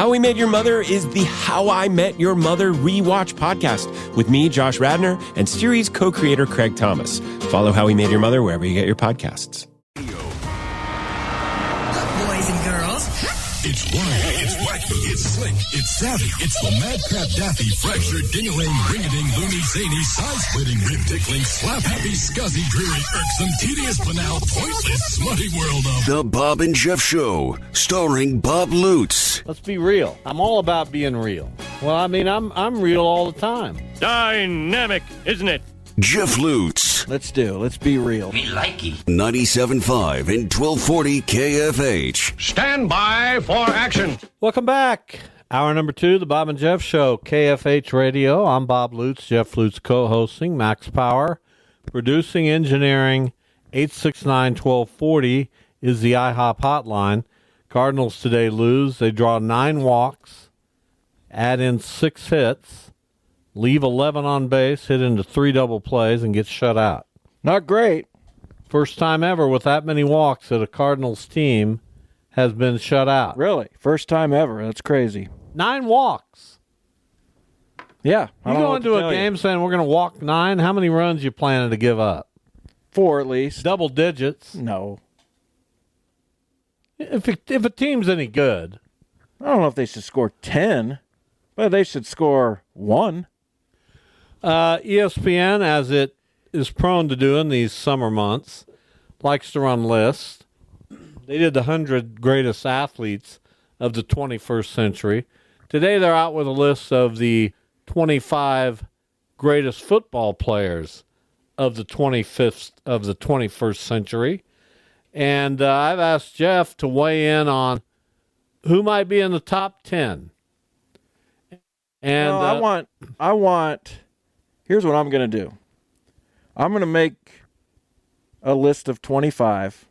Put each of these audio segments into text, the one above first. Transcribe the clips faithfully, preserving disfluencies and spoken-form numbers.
How We Met Your Mother is the How I Met Your Mother rewatch podcast with me, Josh Radnor, and series co-creator Craig Thomas. Follow How We Met Your Mother wherever you get your podcasts. Look, boys and girls. It's wild, it's wacky, it's slick, it's savvy, it's the madcap daffy, fracture, ding-a-ling, ring-a-ding, loony, zany, side-splitting, rib-tickling, slap-happy, scuzzy, dreary, irksome, tedious, banal, pointless, smutty world of... The Bob and Jeff Show, starring Bob Lutz. Let's be real. I'm all about being real. Well, I mean, I'm I'm real all the time. Dynamic, isn't it? Jeff Lutz. Let's do. Let's be real. We like it. ninety-seven point five and twelve forty K F H. Stand by for action. Welcome back. Hour number two, the Bob and Jeff Show, K F H Radio. I'm Bob Lutz, Jeff Lutz co-hosting, Max Power. Producing, engineering, eight six nine, one two four zero is the IHOP hotline. Cardinals today lose. They draw nine walks, add in six hits, leave eleven on base, hit into three double plays, and get shut out. Not great. First time ever with that many walks that a Cardinals team has been shut out. Really? First time ever. That's crazy. Nine walks. Yeah. I You don't know go what into to a tell you. game saying we're going to walk nine. How many runs you planning to give up? Four at least. Double digits. No. If it, if a team's any good, I don't know if they should score ten, but they should score one. uh, E S P N, as it is prone to do in these summer months, likes to run lists. They did the one hundred greatest athletes of the twenty-first century. Today they're out with a list of the twenty-five greatest football players of the twenty-fifth of the twenty-first century. And uh, I've asked Jeff to weigh in on who might be in the top ten. And No, I uh, want, I want, here's what I'm going to do. I'm going to make a list of twenty-five,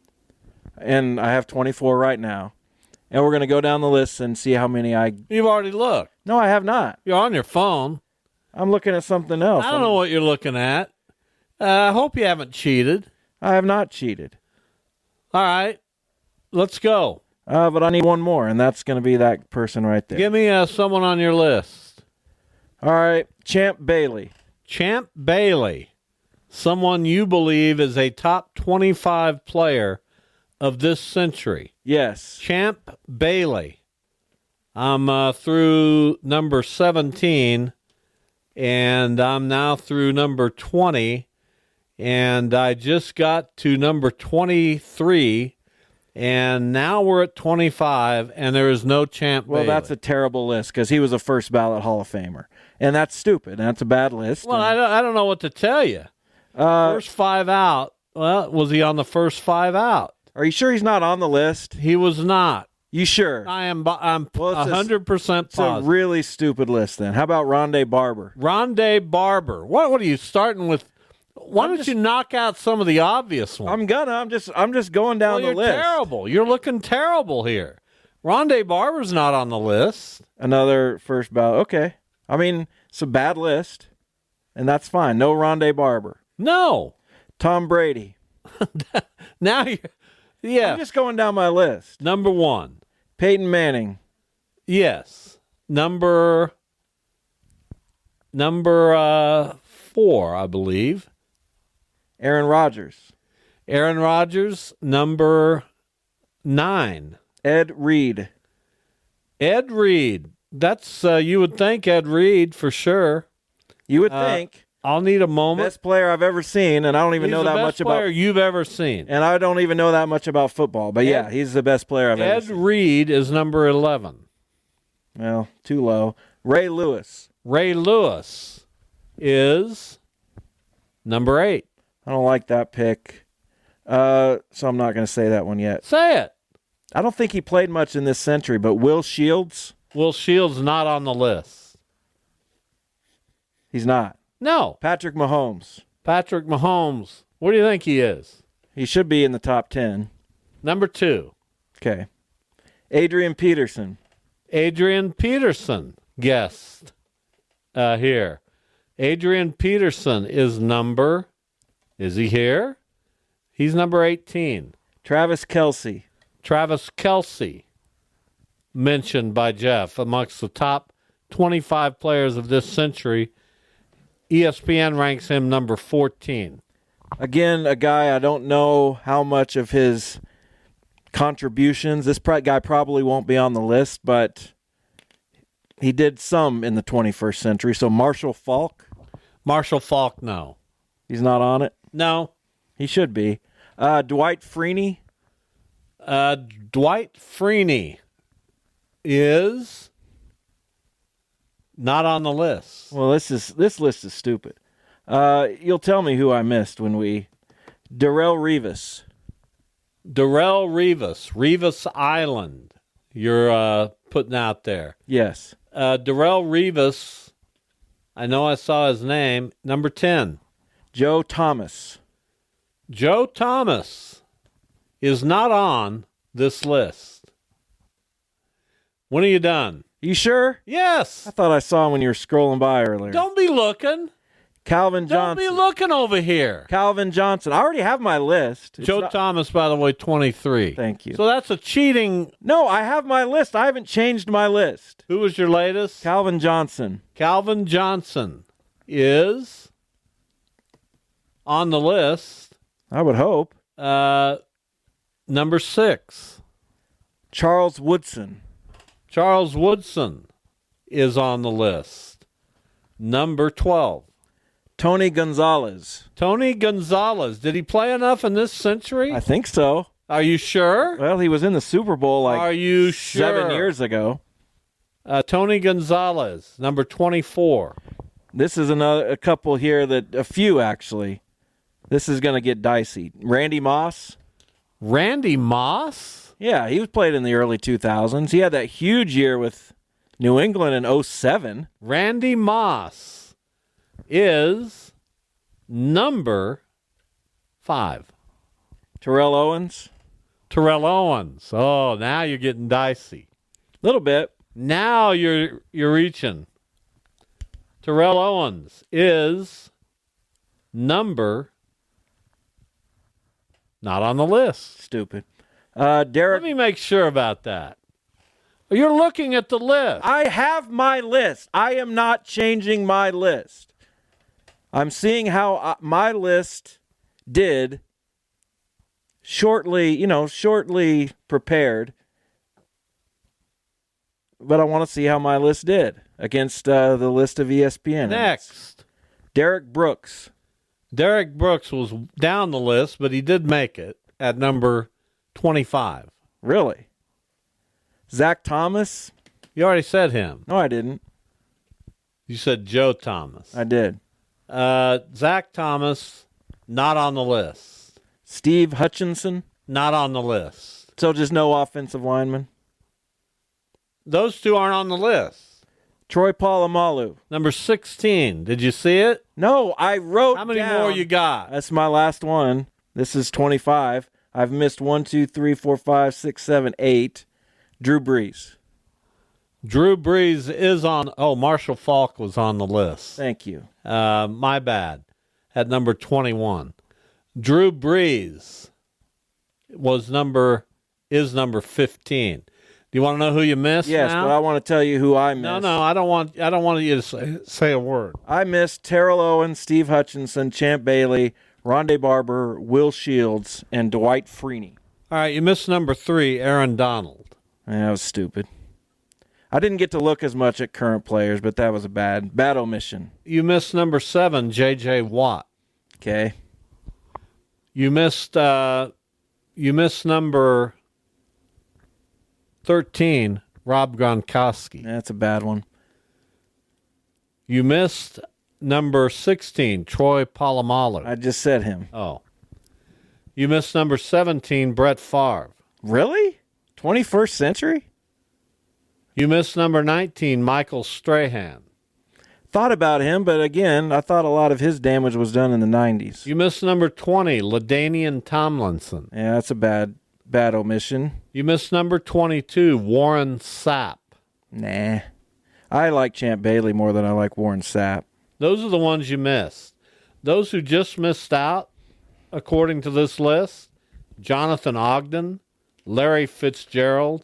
and I have twenty-four right now. And we're going to go down the list and see how many I... you've already looked. No, I have not. You're on your phone. I'm looking at something else. I don't know what you're looking at. Uh, I hope you haven't cheated. I have not cheated. All right, let's go. Uh, but I need one more, and that's going to be that person right there. Give me uh, someone on your list. All right, Champ Bailey. Champ Bailey, someone you believe is a top twenty-five player of this century. Yes. Champ Bailey. I'm uh, through number seventeen, and I'm now through number twenty, and I just got to number twenty-three, and now we're at twenty-five, and there is no Champ Well, Bailey. that's a terrible list because he was a first ballot Hall of Famer. And that's stupid. And that's a bad list. Well, and, I don't, I don't know what to tell you. uh, First five out. Well, was he on the first five out? are you sure he's not on the list? He was not. You sure? I am. I'm Well, it's a- one hundred percent It's a positive. really stupid list then. How about Rondé Barber? Rondé Barber. What? What are you starting with? Why I'm don't just- you knock out some of the obvious ones? I'm gonna. I'm just I'm just going down well, the you're list. terrible. You're looking terrible here. Rondé Barber's not on the list. Another first ballot. Okay. I mean, it's a bad list. And that's fine. No Rondé Barber. No. Tom Brady. Now you're. Yeah. I'm just going down my list. Number one. Peyton Manning. Yes. Number. Number uh, four, I believe. Aaron Rodgers. Aaron Rodgers, number nine. Ed Reed. Ed Reed. That's uh, you would think Ed Reed for sure. You would Uh, think. I'll need a moment. Best player I've ever seen, and I don't even He's know the that best much player about you've ever seen. and I don't even know that much about football. But yeah, Ed- he's the best player I've ever Ed seen. Reed is number eleven. Well, too low. Ray Lewis. Ray Lewis is number eight. I don't like that pick. Uh, so I'm not going to say that one yet. Say it. I don't think he played much in this century, but Will Shields, Will Shields not on the list. he's not. No. Patrick Mahomes, Patrick Mahomes. What do you think he is? he should be in the top ten. Number two. Okay. Adrian Peterson. Adrian Peterson, guest uh, here. Adrian Peterson is number, is he here? He's number eighteen. Travis Kelce. Travis Kelce. mentioned by Jeff amongst the top twenty-five players of this century. E S P N ranks him number fourteen. Again, a guy I don't know how much of his contributions. This guy probably won't be on the list, but he did some in the twenty-first century. So Marshall Faulk. Marshall Faulk, no. He's not on it? No. He should be. Uh, Dwight Freeney. Uh, Dwight Freeney is not on the list. Well, this is this list is stupid. Uh, you'll tell me who I missed when we... Darrell Revis. Darrell Revis, Revis Island, you're uh, putting out there. Yes. Uh, Darrell Revis, I know I saw his name, number ten. Joe Thomas. Joe Thomas is not on this list. When are you done? You sure? Yes. I thought I saw him when you were scrolling by earlier. Don't be looking. Calvin Johnson. Don't be looking over here. Calvin Johnson. I already have my list. It's Joe not... Thomas, by the way, twenty-three. Thank you. So that's a cheating. No, I have my list. I haven't changed my list. Who was your latest? Calvin Johnson. Calvin Johnson is on the list. I would hope. Uh, number six. Charles Woodson. Charles Woodson is on the list. Number twelve. Tony Gonzalez. Tony Gonzalez. Did he play enough in this century? I think so. Are you sure? Well, he was in the Super Bowl like Are you sure? seven years ago. Uh, Tony Gonzalez, number twenty-four. This is another a couple here that a few actually. This is going to get dicey. Randy Moss. Randy Moss? Yeah, he was played in the early two thousands. He had that huge year with New England in oh seven. Randy Moss is number five. Terrell Owens. Terrell Owens. Oh, now you're getting dicey. A little bit. Now you're you're reaching. Terrell Owens is number not on the list. Stupid. Uh, Derek. Let me make sure about that. You're looking at the list. I have my list. I am not changing my list. I'm seeing how uh, my list did shortly, you know, shortly prepared. But I want to see how my list did against uh, the list of E S P N. Next. Derek Brooks. Derek Brooks was down the list, but he did make it at number twenty-five. Really? Zach Thomas? You already said him. No, I didn't. You said Joe Thomas. I did. Uh, Zach Thomas, not on the list. Steve Hutchinson? Not on the list. So just no offensive lineman? Those two aren't on the list. Troy Polamalu. Number sixteen. Did you see it? No, I wrote How many down, more you got? That's my last one. This is twenty-five. I've missed one, two, three, four, five, six, seven, eight. Drew Brees. Drew Brees is on. Oh, Marshall Faulk was on the list. Thank you. Uh, my bad. At number twenty-one. Drew Brees was number is number fifteen. Do you want to know who you missed? Yes, now? but I want to tell you who I missed. No, no, I don't want. I don't want you to say, say a word. I missed Terrell Owens, Steve Hutchinson, Champ Bailey, Rondé Barber, Will Shields, and Dwight Freeney. All right, you missed number three, Aaron Donald. Yeah, that was stupid. I didn't get to look as much at current players, but that was a bad, bad omission. You missed number seven, J J Watt. Okay. You missed. Uh, you missed number thirteen, Rob Gronkowski. That's a bad one. You missed number sixteen, Troy Polamalu. I just said him. Oh. You missed number seventeen, Brett Favre. Really? twenty-first century? You missed number nineteen, Michael Strahan. Thought about him, but again, I thought a lot of his damage was done in the nineties. You missed number twenty, LaDainian Tomlinson. Yeah, that's a bad, bad omission. You missed number twenty-two, Warren Sapp. Nah. I like Champ Bailey more than I like Warren Sapp. Those are the ones you missed. Those who just missed out, according to this list, Jonathan Ogden, Larry Fitzgerald,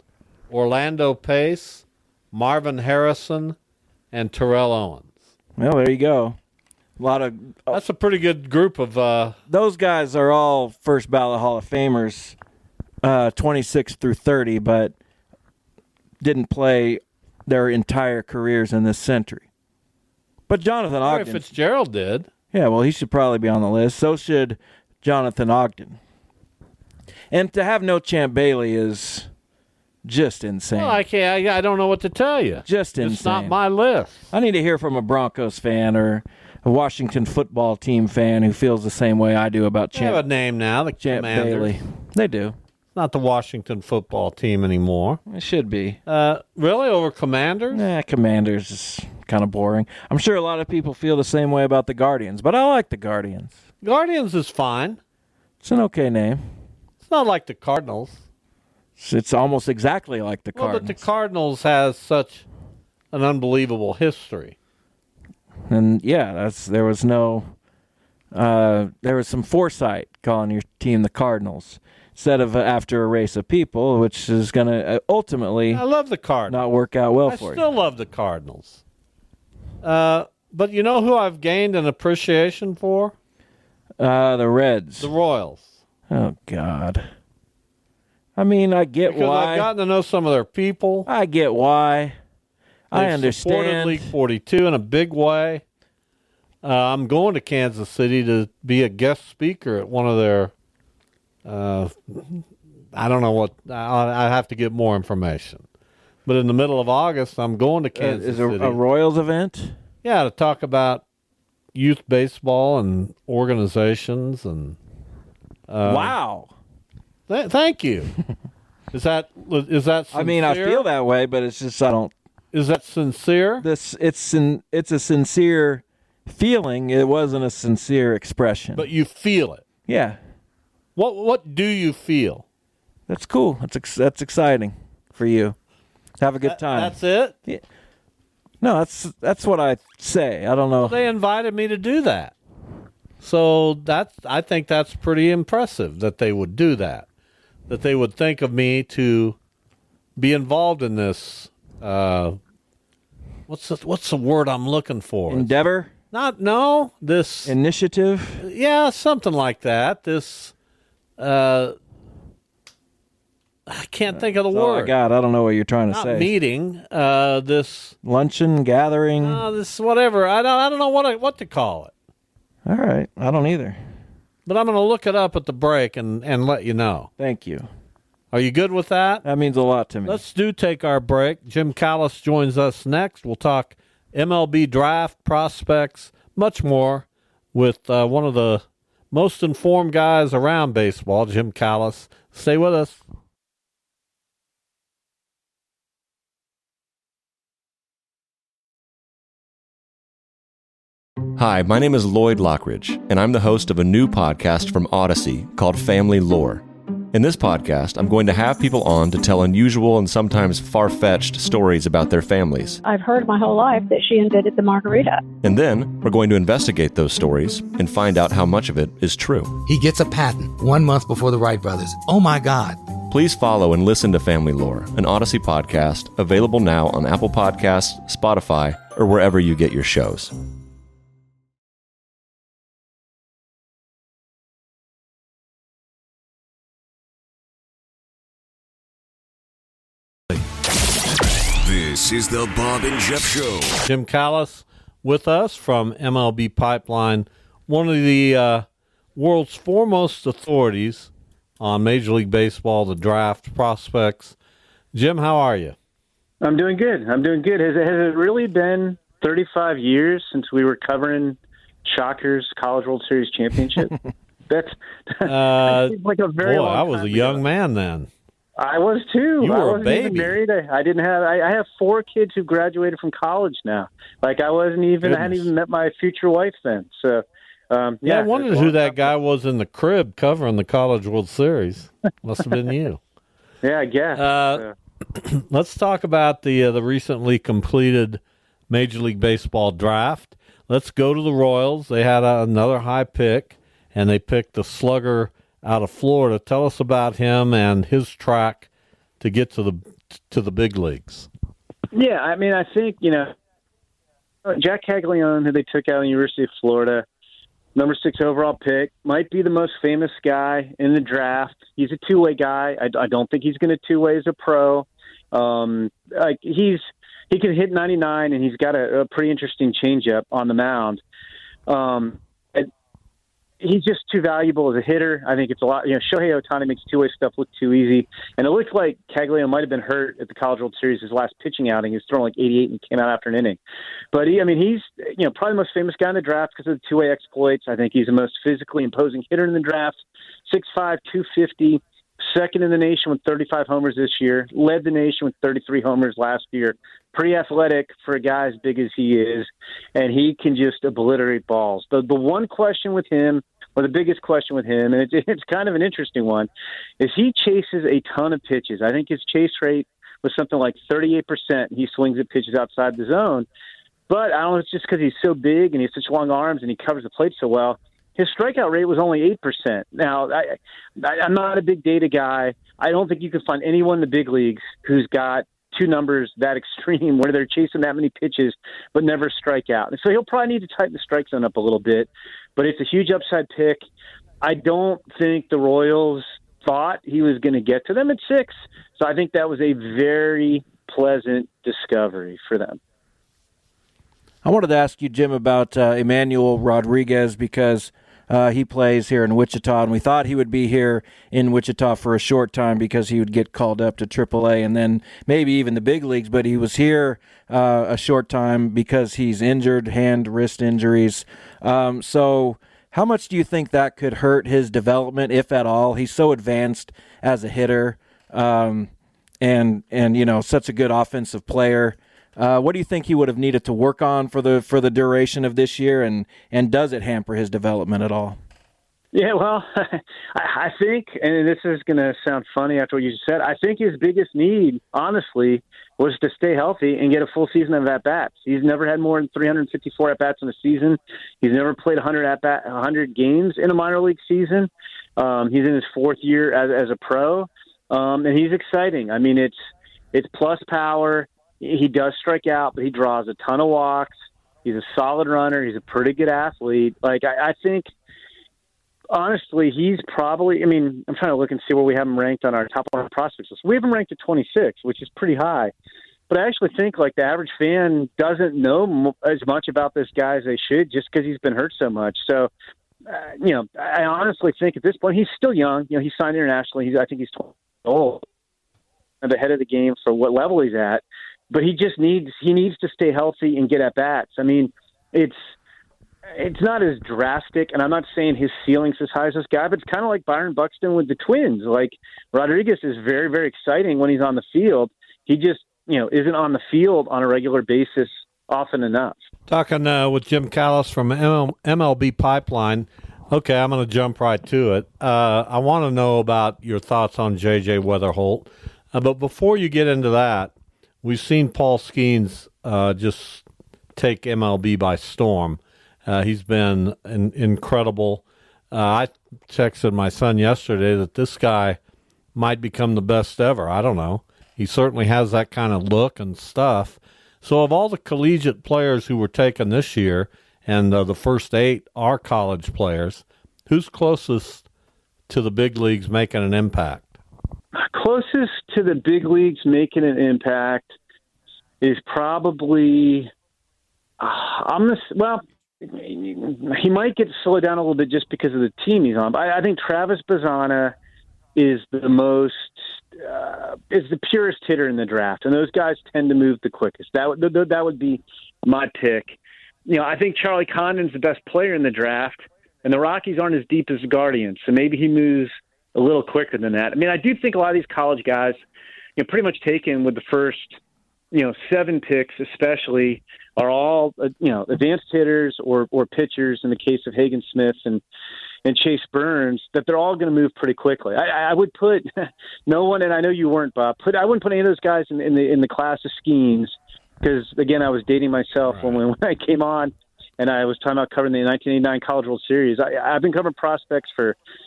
Orlando Pace, Marvin Harrison, and Terrell Owens. Well, there you go. A lot of That's a pretty good group of. Uh, those guys are all first ballot Hall of Famers, uh, twenty-six through thirty, but didn't play their entire careers in this century. But Jonathan Larry Ogden, Fitzgerald did. yeah, well, he should probably be on the list. So should Jonathan Ogden. And to have no Champ Bailey is just insane. Well, I can't. I, I don't know what to tell you. Just insane. It's not my list. I need to hear from a Broncos fan or a Washington football team fan who feels the same way I do about They have Champ, a name now, the Champ Commanders. Bailey. They do. Not the Washington football team anymore. It should be. Uh, really, over Commanders? Nah, Commanders is kind of boring. I'm sure a lot of people feel the same way about the Guardians, but I like the Guardians. Guardians is fine. It's an okay name. It's not like the Cardinals. It's, it's almost exactly like the Well, Cardinals. but the Cardinals has such an unbelievable history. And yeah, that's there was no uh, there was some foresight calling your team the Cardinals instead of uh, after a race of people, which is going to uh, ultimately I love the Cardinals. not work out well I for still you. love the Cardinals. Uh, but you know who I've gained an appreciation for? Uh, the Reds. The Royals. Oh God. I mean, I get Because why. I've gotten to know some of their people. I get why. I They've supported understand. League forty-two in a big way. Uh, I'm going to Kansas City to be a guest speaker at one of their. Uh, I don't know what. I, I have to get more information. But in the middle of August, I'm going to Uh, Kansas is a, City. a Royals event? Yeah, to talk about youth baseball and organizations and. Uh, Wow. Th- thank you. Is that is that? Sincere? I mean, I feel that way, but it's just I don't. Is that sincere? This it's sin, it's a sincere feeling. It wasn't a sincere expression. But you feel it. yeah, What what do you feel? that's cool. That's ex- that's exciting for you. Have a good That- time. That's it. no, that's that's what I say. I don't know. They invited me to do that. So that's I think that's pretty impressive that they would do that. That they would think of me to be involved in this uh, what's the, what's the word I'm looking for? Endeavor, Not no, this initiative. yeah, something like that. This uh, I can't think of the That's all I word. got. I don't know what you're trying to Not say. meeting, uh, this Luncheon, gathering. uh, this whatever. I don't I don't know what I, what to call it. All right, I don't either. But I'm going to look it up at the break and, and let you know. Thank you. Are you good with that? That means a lot to me. Let's do take our break. Jim Callis joins us next. We'll talk M L B draft, prospects, much more with uh, one of the most informed guys around baseball, Jim Callis. Stay with us. Hi, my name is Lloyd Lockridge, and I'm the host of a new podcast from Odyssey called Family Lore. In this podcast, I'm going to have people on to tell unusual and sometimes far-fetched stories about their families. I've heard my whole life that she invented the margarita. And then, we're going to investigate those stories and find out how much of it is true. He gets a patent one month before the Wright brothers. Oh, my God. Please follow and listen to Family Lore, an Odyssey podcast, available now on Apple Podcasts, Spotify, or wherever you get your shows. This is the Bob and Jeff Show. Jim Callis with us from M L B Pipeline, one of the uh, world's foremost authorities on Major League Baseball, the draft, prospects. Jim, how are you? I'm doing good. I'm doing good. Has it, has it really been thirty-five years since we were covering Shockers College World Series championship? That's Uh, like a very boy, long I was time a young ago. man then. I was too. You I were a wasn't even baby. married. I, I didn't have. I, I have four kids who graduated from college now. Like I wasn't even. I hadn't Goodness. even met my future wife then. So, um, Yeah, yeah. I wondered it's a who long that time. guy was in the crib covering the College World Series. Must have been you. Yeah, I guess. Uh, Let's talk about the uh, the recently completed Major League Baseball draft. Let's go to the Royals. They had a, another high pick, and they picked the slugger out of Florida. Tell us about him and his track to get to the to the big leagues? Yeah, I mean, I think, you know, Jack Caglione, who they took out of the University of Florida, number six overall pick, might be the most famous guy in the draft. He's a two-way guy. I, I don't think he's going to two-way as a pro. Um, like he's he can hit ninety-nine, and he's got a, a pretty interesting changeup on the mound. Um, and he's just too valuable as a hitter. I think it's a lot. You know, Shohei Ohtani makes two-way stuff look too easy, and it looks like Caglione might have been hurt at the College World Series his last pitching outing. He was throwing like eighty-eight and came out after an inning. But he, I mean, he's you know probably the most famous guy in the draft because of the two-way exploits. I think he's the most physically imposing hitter in the draft. six five, two fifty. Second in the nation with thirty-five homers this year. Led the nation with thirty-three homers last year. Pretty athletic for a guy as big as he is, and he can just obliterate balls. The the one question with him, or the biggest question with him, and it's, it's kind of an interesting one, is he chases a ton of pitches. I think his chase rate was something like thirty-eight percent. He swings at pitches outside the zone. But I don't know if it's just because he's so big and he has such long arms and he covers the plate so well. His strikeout rate was only eight percent. Now, I, I, I'm not a big data guy. I don't think you can find anyone in the big leagues who's got two numbers that extreme where they're chasing that many pitches but never strike out. And so he'll probably need to tighten the strike zone up a little bit. But it's a huge upside pick. I don't think the Royals thought he was going to get to them at six. So I think that was a very pleasant discovery for them. I wanted to ask you, Jim, about uh, Emmanuel Rodriguez because uh, he plays here in Wichita, and we thought he would be here in Wichita for a short time because he would get called up to triple A and then maybe even the big leagues, but he was here uh, a short time because he's injured, hand, wrist injuries. Um, so how much do you think that could hurt his development, if at all? He's so advanced as a hitter um, and, and, you know, such a good offensive player. Uh, what do you think he would have needed to work on for the for the duration of this year, and, and does it hamper his development at all? Yeah, well, I think, and this is going to sound funny after what you just said, I think his biggest need, honestly, was to stay healthy and get a full season of at-bats. He's never had more than three hundred fifty-four at-bats in a season. He's never played one hundred at-bat, one hundred games in a minor league season. Um, he's in his fourth year as, as a pro, um, and he's exciting. I mean, it's it's plus power. He does strike out, but he draws a ton of walks. He's a solid runner. He's a pretty good athlete. Like, I, I think, honestly, he's probably, I mean, I'm trying to look and see where we have him ranked on our top one hundred prospects list. We have him ranked at twenty-six, which is pretty high. But I actually think, like, the average fan doesn't know as much about this guy as they should just because he's been hurt so much. So, uh, you know, I honestly think at this point, he's still young. You know, he signed internationally. He's, I think he's twenty years old and ahead of the game for what level he's at. But he just needs he needs to stay healthy and get at bats. I mean, it's it's not as drastic, and I'm not saying his ceiling's as high as this guy, but it's kind of like Byron Buxton with the Twins. Like, Rodriguez is very, very exciting when he's on the field. He just, you know, isn't on the field on a regular basis often enough. Talking uh, with Jim Callis from M L B Pipeline. Okay, I'm going to jump right to it. Uh, I want to know about your thoughts on J J Weatherholt. Uh, but before you get into that, we've seen Paul Skeens uh, just take M L B by storm. Uh, he's been in, incredible. Uh, I texted my son yesterday that this guy might become the best ever. I don't know. He certainly has that kind of look and stuff. So of all the collegiate players who were taken this year, and uh, the first eight are college players, who's closest to the big leagues making an impact? Closest to the big leagues making an impact is probably uh, I'm this, well, he might get slowed down a little bit just because of the team he's on. But I, I think Travis Bazzana is the most uh, is the purest hitter in the draft, and those guys tend to move the quickest. That would that would be my pick. You know, I think Charlie Condon's the best player in the draft, and the Rockies aren't as deep as the Guardians, so maybe he moves a little quicker than that. I mean, I do think a lot of these college guys, you know, pretty much taken with the first, you know, seven picks especially, are all, uh, you know, advanced hitters or or pitchers in the case of Hagen Smith and, and Chase Burns, that they're all going to move pretty quickly. I, I would put no one, and I know you weren't, Bob, put I wouldn't put any of those guys in, in the in the class of Skeens because, again, I was dating myself right. when, when I came on and I was talking about covering the nineteen eighty-nine College World Series. I, I've been covering prospects for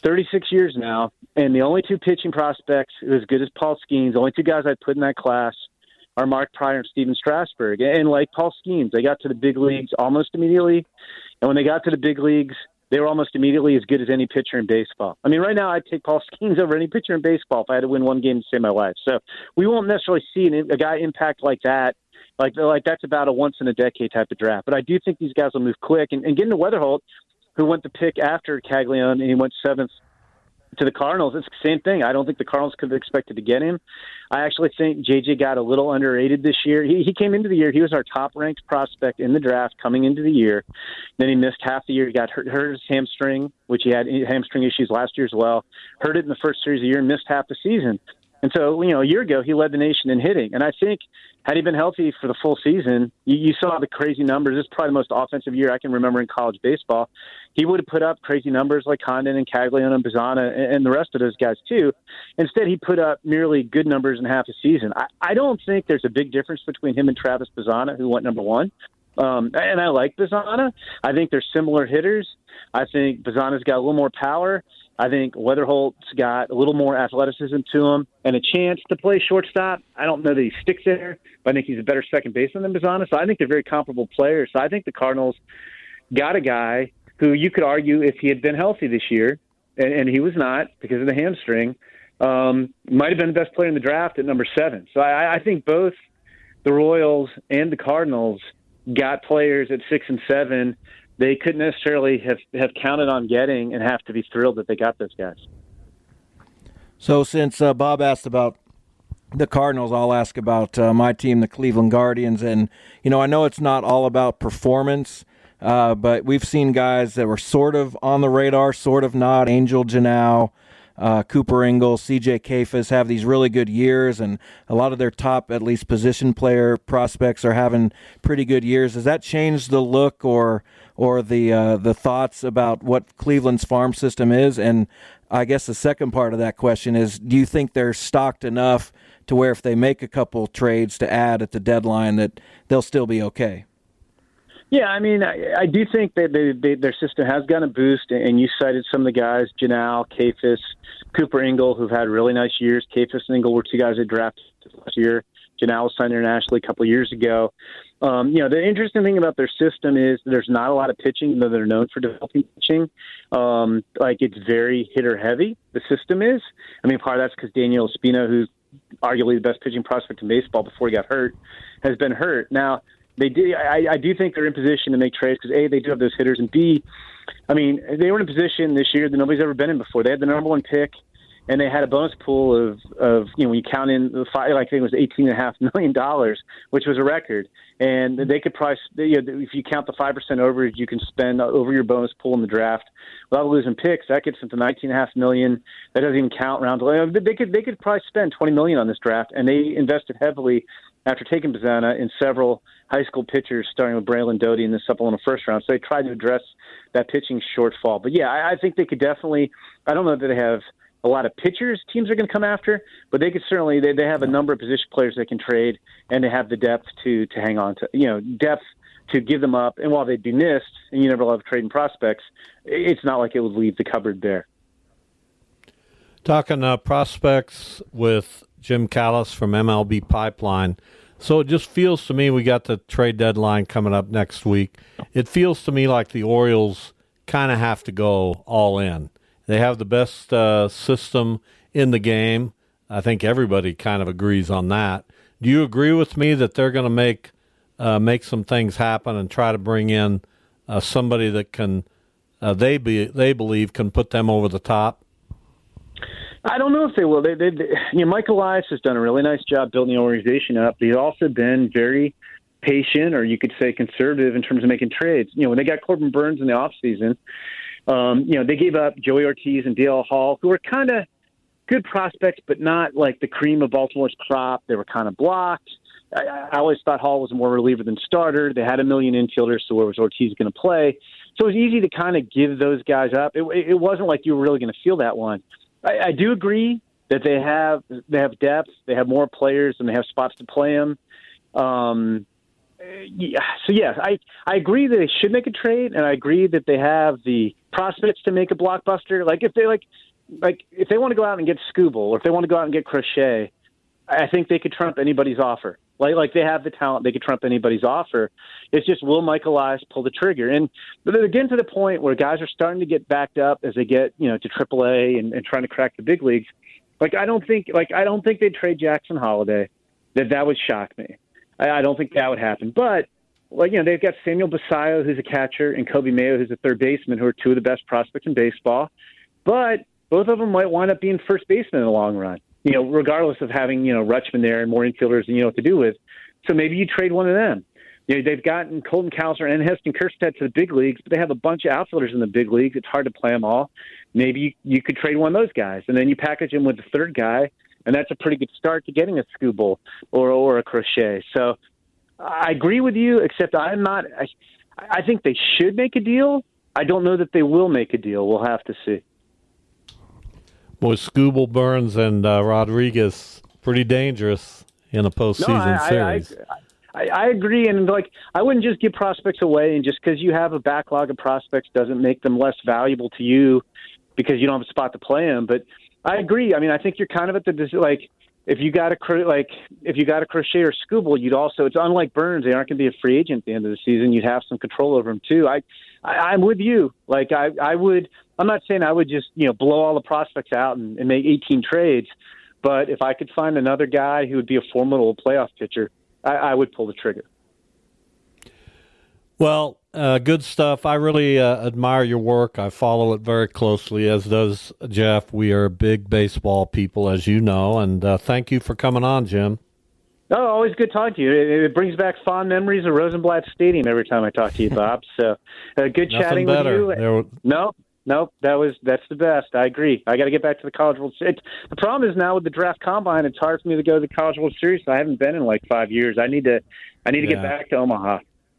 thirty-six years now, and the only two pitching prospects as good as Paul Skeens, the only two guys I'd put in that class are Mark Pryor and Steven Strasburg. And like Paul Skeens, they got to the big leagues almost immediately. And when they got to the big leagues, they were almost immediately as good as any pitcher in baseball. I mean, right now I'd take Paul Skeens over any pitcher in baseball if I had to win one game to save my life. So we won't necessarily see an, a guy impact like that. Like, like that's about a once-in-a-decade type of draft. But I do think these guys will move quick. And, and getting to Weatherholt, who went the pick after Caglione, and he went seventh to the Cardinals, it's the same thing. I don't think the Cardinals could have expected to get him. I actually think J J got a little underrated this year. He, he came into the year, he was our top-ranked prospect in the draft coming into the year. Then he missed half the year. He got hurt, hurt his hamstring, which he had hamstring issues last year as well. Hurt it in the first series of the year and missed half the season. And so, you know, a year ago, he led the nation in hitting. And I think had he been healthy for the full season, you, you saw the crazy numbers. This is probably the most offensive year I can remember in college baseball. He would have put up crazy numbers like Condon and Caglione and Bazzana and, and the rest of those guys, too. Instead, he put up merely good numbers in half a season. I, I don't think there's a big difference between him and Travis Bazzana, who went number one. Um, and I like Bazzana. I think they're similar hitters. I think Bazzana's got a little more power. I think Weatherholt's got a little more athleticism to him and a chance to play shortstop. I don't know that he sticks there, but I think he's a better second baseman than Bazzana. So I think they're very comparable players. So I think the Cardinals got a guy who you could argue if he had been healthy this year, and, and he was not because of the hamstring, um, might have been the best player in the draft at number seven. So I, I think both the Royals and the Cardinals got players at six and seven they couldn't necessarily have, have counted on getting and have to be thrilled that they got those guys. So since uh, Bob asked about the Cardinals, I'll ask about uh, my team, the Cleveland Guardians. And, you know, I know it's not all about performance, uh, but we've seen guys that were sort of on the radar, sort of not. Angel Janau, uh, Cooper Ingle, C J Kayfus have these really good years, and a lot of their top, at least position player prospects are having pretty good years. Does that change the look or or the uh, the thoughts about what Cleveland's farm system is? And I guess the second part of that question is, do you think they're stocked enough to where if they make a couple trades to add at the deadline that they'll still be okay? Yeah, I mean, I, I do think that they, they, their system has gotten a boost, and you cited some of the guys, Janau, Kayfus, Cooper Ingle, who've had really nice years. Kayfus and Ingle were two guys that drafted last year. Janau was signed internationally a couple of years ago. Um, you know, the interesting thing about their system is there's not a lot of pitching, even though they're known for developing pitching. Um, like, it's very hitter-heavy, the system is. I mean, part of that's because Daniel Espino, who's arguably the best pitching prospect in baseball before he got hurt, has been hurt. Now, They do. I, I do think they're in position to make trades because A, they do have those hitters, and B, I mean, they were in a position this year that nobody's ever been in before. They had the number one pick, and they had a bonus pool of, of you know, when you count in the five, like I think it was eighteen and a half million dollars, which was a record. And they could probably, you know, if you count the five percent overage, you can spend over your bonus pool in the draft without losing picks. That gets them to nineteen and a half million. That doesn't even count round. They could they could probably spend twenty million on this draft, and they invested heavily after taking Bazzana in several high school pitchers, starting with Braylon Doty in the supplemental first round. So they tried to address that pitching shortfall. But, yeah, I, I think they could definitely – I don't know that they have a lot of pitchers teams are going to come after, but they could certainly they, – they have a number of position players they can trade, and they have the depth to, to hang on to – you know, depth to give them up. And while they'd be missed, and you never love trading prospects, it's not like it would leave the cupboard bare. Talking uh, prospects with Jim Callis from M L B Pipeline. So it just feels to me we got the trade deadline coming up next week. It feels to me like the Orioles kind of have to go all in. They have the best uh, system in the game. I think everybody kind of agrees on that. Do you agree with me that they're going to make uh, make some things happen and try to bring in uh, somebody that can uh, they be they believe can put them over the top? I don't know if they will. They, they, they, you know, Mike Elias has done a really nice job building the organization up. But he's also been very patient, or you could say conservative, in terms of making trades. You know, when they got Corbin Burns in the offseason, um, you know, they gave up Joey Ortiz and D L Hall, who were kind of good prospects, but not like the cream of Baltimore's crop. They were kind of blocked. I, I always thought Hall was more reliever than starter. They had a million infielders, so where was Ortiz going to play? So it was easy to kind of give those guys up. It, it wasn't like you were really going to feel that one. I, I do agree that they have they have depth, they have more players, and they have spots to play them. Um, yeah, so yes, I, I agree that they should make a trade, and I agree that they have the prospects to make a blockbuster. Like if they like, like if they want to go out and get Skubal, or if they want to go out and get Crochet, I think they could trump anybody's offer. Like like they have the talent, they could trump anybody's offer. It's just, will Mike Elias pull the trigger? And but they're getting to the point where guys are starting to get backed up as they get, you know, to triple A and, and trying to crack the big leagues. Like I don't think like I don't think they'd trade Jackson Holiday. That that would shock me. I, I don't think that would happen. But like you know, they've got Samuel Basayo, who's a catcher, and Kobe Mayo, who's a third baseman, who are two of the best prospects in baseball. But both of them might wind up being first baseman in the long run. You know, regardless of having, you know, Rutschman there and more infielders than you know what to do with. So maybe you trade one of them. You know, they've gotten Colton Cowser and Heston Kjerstad to the big leagues, but they have a bunch of outfielders in the big leagues. It's hard to play them all. Maybe you, you could trade one of those guys, and then you package him with the third guy, and that's a pretty good start to getting a Skubal or, or a Crochet. So I agree with you, except I'm not I, – I think they should make a deal. I don't know that they will make a deal. We'll have to see. Boy, Skubal, Burns, and uh, Rodriguez, pretty dangerous in a postseason no, I, series. I, I, I agree, and like I wouldn't just give prospects away, and just because you have a backlog of prospects doesn't make them less valuable to you because you don't have a spot to play them. But I agree. I mean, I think you're kind of at the like if you got a like if you got a Crochet or Skubal, you'd also it's unlike Burns. They aren't going to be a free agent at the end of the season. You'd have some control over them too. I, I I'm with you. Like I I would. I'm not saying I would just, you know, blow all the prospects out and, and make eighteen trades, but if I could find another guy who would be a formidable playoff pitcher, I, I would pull the trigger. Well, uh, good stuff. I really uh, admire your work. I follow it very closely, as does Jeff. We are big baseball people, as you know, and uh, thank you for coming on, Jim. Oh, always good talking to you. It, it brings back fond memories of Rosenblatt Stadium every time I talk to you, Bob. So uh, good chatting better. with you. There... No. Nope, that was that's the best. I agree. I got to get back to the College World Series. The problem is now with the draft combine, it's hard for me to go to the College World Series. I haven't been in like five years. I need to, I need to yeah. get back to Omaha.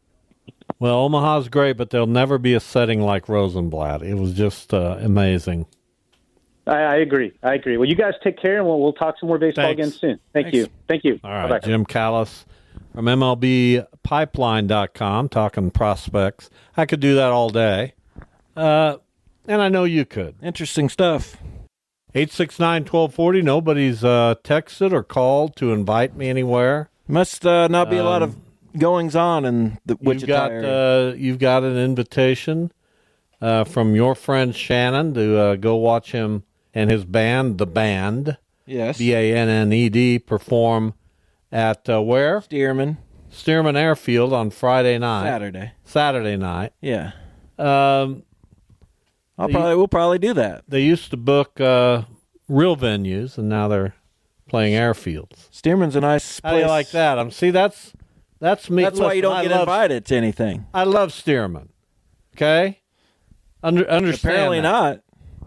Well, Omaha's great, but there'll never be a setting like Rosenblatt. It was just uh, amazing. I, I agree. I agree. Well, you guys take care, and we'll we'll talk some more baseball Thanks. again soon. Thank Thanks. you. Thank you. All right, Bye-bye. Jim Callis from M L B Pipeline dot com talking prospects. I could do that all day. Uh. And I know you could. Interesting stuff. eight six nine, one two four zero. Nobody's uh, texted or called to invite me anywhere. Must uh, not be um, a lot of goings on in the Wichita you've got, area. Uh, you've got an invitation uh, from your friend Shannon to uh, go watch him and his band, The Band, yes, B A N N E D, perform at uh, where? Stearman. Stearman Airfield on Friday night. Saturday. Saturday night. Yeah. Um. I'll probably we'll probably do that. They used to book uh, real venues, and now they're playing airfields. Stearman's a nice place. How do you like that? I'm see that's that's me. That's Listen, why you don't I get love, invited to anything. I love Stearman. Okay, Under, understand? Apparently that. not.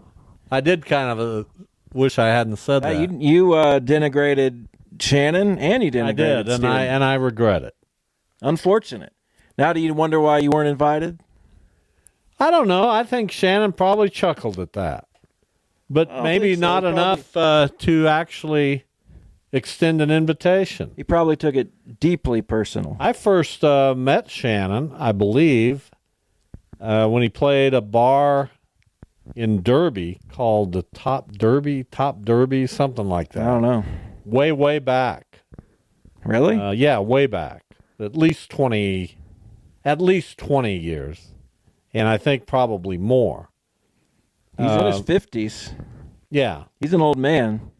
I did kind of uh, wish I hadn't said uh, that. You, you uh, denigrated Shannon, and you denigrated I did, and Stearman. I and I regret it. Unfortunate. Now, do you wonder why you weren't invited? I don't know. I think Shannon probably chuckled at that, but maybe so. not Probably... enough uh, to actually extend an invitation. He probably took it deeply personal. I first uh, met Shannon, I believe, uh, when he played a bar in Derby called the Top Derby, Top Derby, something like that. I don't know. Way, way back. Really? Uh, yeah, way back. At least twenty, at least twenty years. And I think probably more. He's uh, in his fifties. Yeah. He's an old man.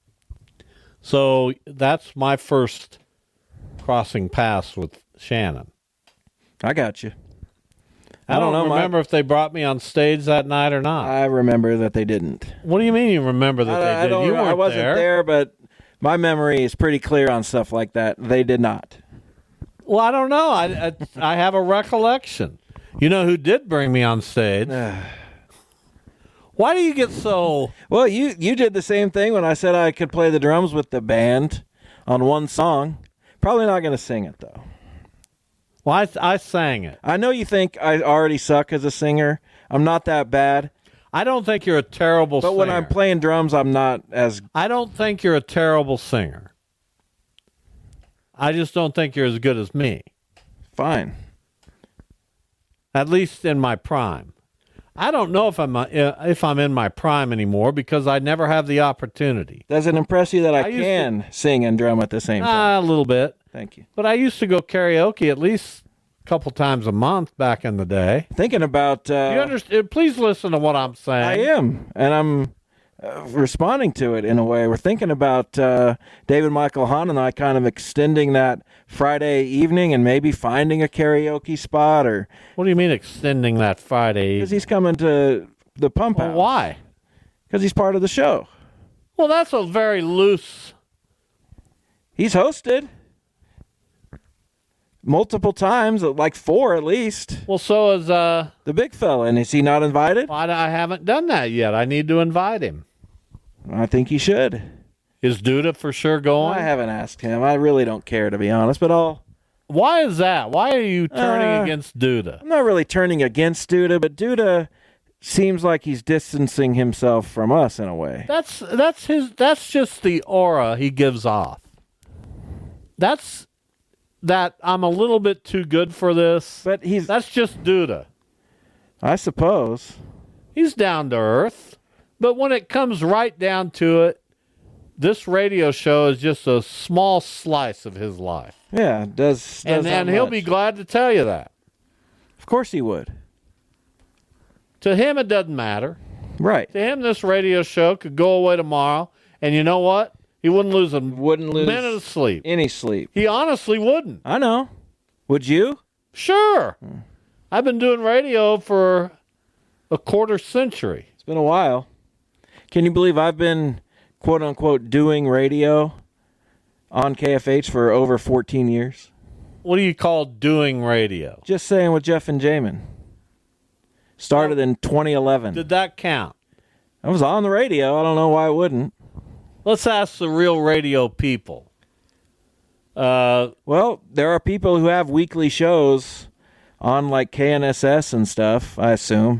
So that's my first crossing paths with Shannon. I got you. I, I don't, don't know, remember my... if they brought me on stage that night or not. I remember that they didn't. What do you mean you remember that I, they I did? Don't, you weren't I wasn't there. there, but my memory is pretty clear on stuff like that. They did not. Well, I don't know. I, I, I have a recollection. You know who did bring me on stage? Why do you get so... Well, you, you did the same thing when I said I could play the drums with the band on one song. Probably not going to sing it, though. Well, I, I sang it. I know you think I already suck as a singer. I'm not that bad. I don't think you're a terrible but singer. But when I'm playing drums, I'm not as... I don't think you're a terrible singer. I just don't think you're as good as me. fine. At least in my prime. I don't know if I'm uh, if I'm in my prime anymore because I never have the opportunity. Does it impress you that I, I used can sing and drum at the same time? Uh, a little bit. Thank you. But I used to go karaoke at least a couple times a month back in the day. Thinking about... Uh, you understand? Please listen to what I'm saying. I am, and I'm uh, responding to it in a way. We're thinking about uh, David Michael Hahn and I kind of extending that Friday evening and maybe finding a karaoke spot. Or what do you mean extending that Friday? Because he's coming to the Pump well, House. Why? Because he's part of the show. Well, that's a very loose... He's hosted multiple times, like four at least. Well, so is uh, the big fella, and is he not invited? I, I haven't done that yet. I need to invite him. I think he should. Is Duda for sure going? I haven't asked him. I really don't care, to be honest, but I'll... Why is that? Why are you turning uh, against Duda? I'm not really turning against Duda, but Duda seems like he's distancing himself from us in a way. That's that's his. That's just the aura he gives off. That's that I'm a little bit too good for this. But he's that's just Duda. I suppose he's down to earth, but when it comes right down to it, this radio show is just a small slice of his life. Yeah, does, does and and he'll much. be glad to tell you that. Of course he would. To him, it doesn't matter. Right. To him, this radio show could go away tomorrow, and you know what? He wouldn't lose a wouldn't lose minute of sleep. Any sleep. He honestly wouldn't. I know. Would you? Sure. Hmm. I've been doing radio for a quarter century. It's been a while. Can you believe I've been, quote unquote, doing radio on K F H for over fourteen years? What do you call doing radio? Just saying with Jeff and Jamin. Started in twenty eleven. Did that count? I was on the radio. I don't know why it wouldn't. Let's ask the real radio people. Uh, well, there are people who have weekly shows on like K N S S and stuff, I assume.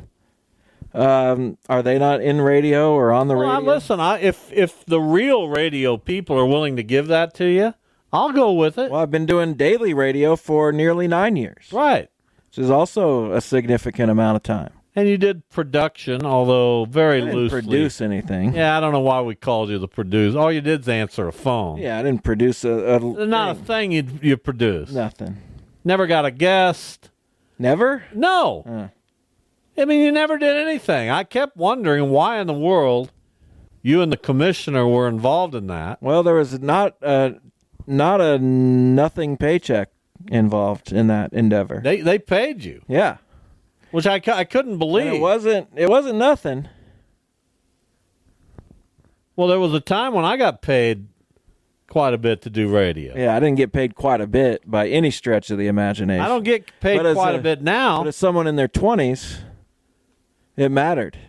Um, are they not in radio or on the well, radio? I, listen, I, if if the real radio people are willing to give that to you, I'll go with it. Well, I've been doing daily radio for nearly nine years. Right. Which is also a significant amount of time. And you did production, although very I didn't loosely. produce anything. Yeah, I don't know why we called you the producer. All you did is answer a phone. Yeah, I didn't produce a, a Not thing. a thing you you produced. Nothing. Never got a guest. Never? No. Uh. I mean, you never did anything. I kept wondering why in the world you and the commissioner were involved in that. Well, there was not a, not a nothing paycheck involved in that endeavor. They they paid you. Yeah. Which I, I couldn't believe. And it wasn't it wasn't nothing. Well, there was a time when I got paid quite a bit to do radio. Yeah, I didn't get paid quite a bit by any stretch of the imagination. I don't get paid But quite a, a bit now. But as someone in their twenties, it mattered.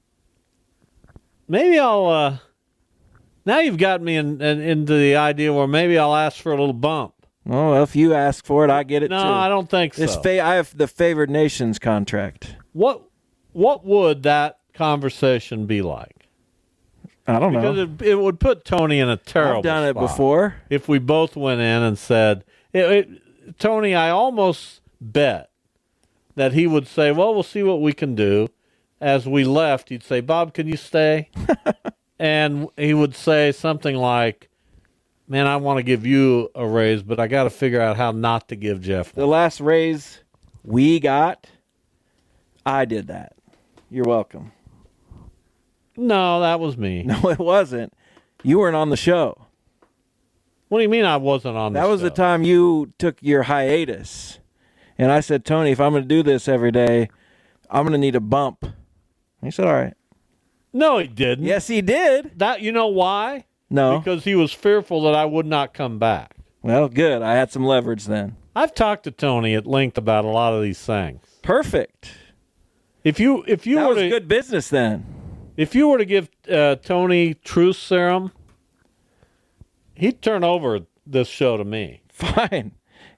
Maybe I'll, uh, now you've got me in, in, into the idea where maybe I'll ask for a little bump. Oh, well, if you ask for it, I get it no, too. No, I don't think so. This fa- I have the favored nations contract. What What would that conversation be like? I don't because know. Because it, it would put Tony in a terrible I've done spot it before. If we both went in and said, it, it, Tony, I almost bet that he would say, well, we'll see what we can do. As we left, he'd say, Bob, can you stay? And he would say something like, man, I want to give you a raise, but I got to figure out how not to give Jeff one. The last raise we got, I did that. You're welcome. No, that was me. No, it wasn't. You weren't on the show. What do you mean I wasn't on the show? That was the time you took your hiatus. And I said, Tony, if I'm going to do this every day, I'm going to need a bump. He said, all right. No, he didn't. Yes, he did. That you know why? No. Because he was fearful that I would not come back. Well, good. I had some leverage then. I've talked to Tony at length about a lot of these things. Perfect. If you if you that were was to, good business then. If you were to give uh, Tony truth serum, he'd turn over this show to me. Fine.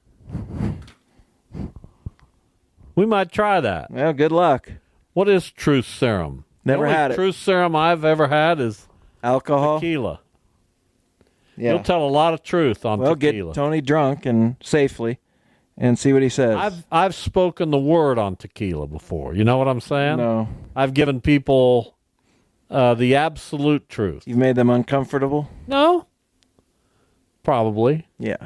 We might try that. Well, good luck. What is truth serum? Never the only had it. Truth serum I've ever had is alcohol, tequila. Yeah. You'll tell a lot of truth on well, tequila. Well, get Tony drunk and safely, and see what he says. I've I've spoken the word on tequila before. You know what I'm saying? No. I've given people uh, the absolute truth. You've made them uncomfortable? No. Probably. Yeah.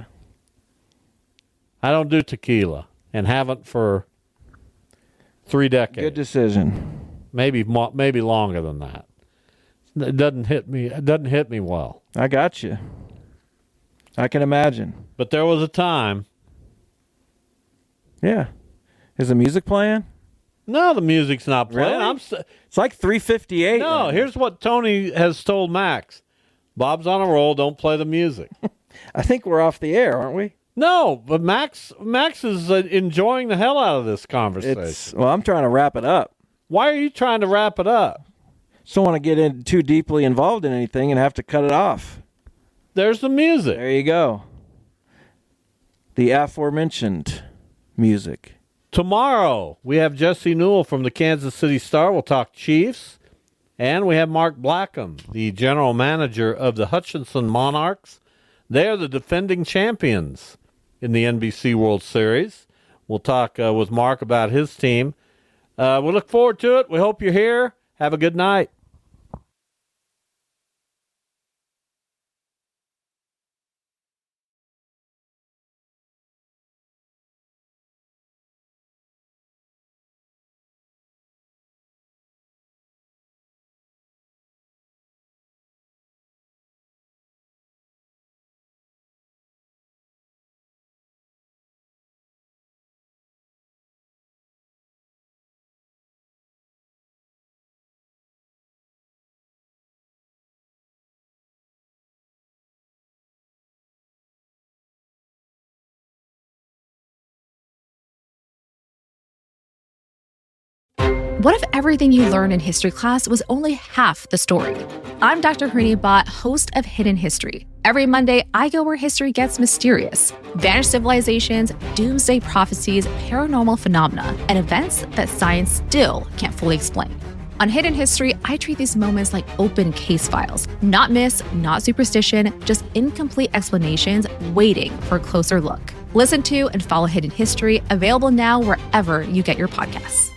I don't do tequila and haven't for three decades. Good decision. Maybe mo- maybe longer than that. It doesn't hit me. It doesn't hit me well. I got you. I can imagine. But there was a time. Yeah. Is the music playing? No, the music's not playing. Really? I'm st- it's like three fifty-eight. No, right here's what Tony has told Max. Bob's on a roll. Don't play the music. I think we're off the air, aren't we? No, but Max Max is uh, enjoying the hell out of this conversation. It's, well, I'm trying to wrap it up. Why are you trying to wrap it up? Just don't want to get in too deeply involved in anything and have to cut it off. There's the music. There you go. The aforementioned music. Tomorrow, we have Jesse Newell from the Kansas City Star. We'll talk Chiefs. And we have Mark Blackham, the general manager of the Hutchinson Monarchs. They are the defending champions in the N B C World Series. We'll talk uh, with Mark about his team. Uh, we look forward to it. We hope you're here. Have a good night. What if everything you learned in history class was only half the story? I'm Doctor Harini Bhatt, host of Hidden History. Every Monday, I go where history gets mysterious. Vanished civilizations, doomsday prophecies, paranormal phenomena, and events that science still can't fully explain. On Hidden History, I treat these moments like open case files. Not myths, not superstition, just incomplete explanations waiting for a closer look. Listen to and follow Hidden History, available now wherever you get your podcasts.